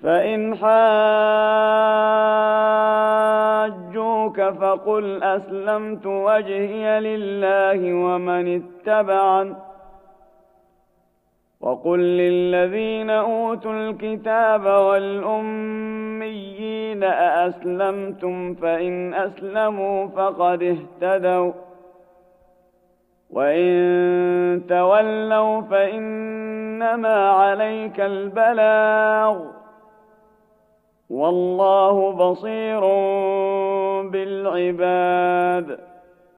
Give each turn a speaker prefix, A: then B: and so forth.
A: فإن حاجوك فقل أسلمت وجهي لله ومن اتبعن وقل للذين أوتوا الكتاب والأميين أأسلمتم فإن أسلموا فقد اهتدوا وإن تولوا فإنما عليك البلاغ والله بصير بالعباد.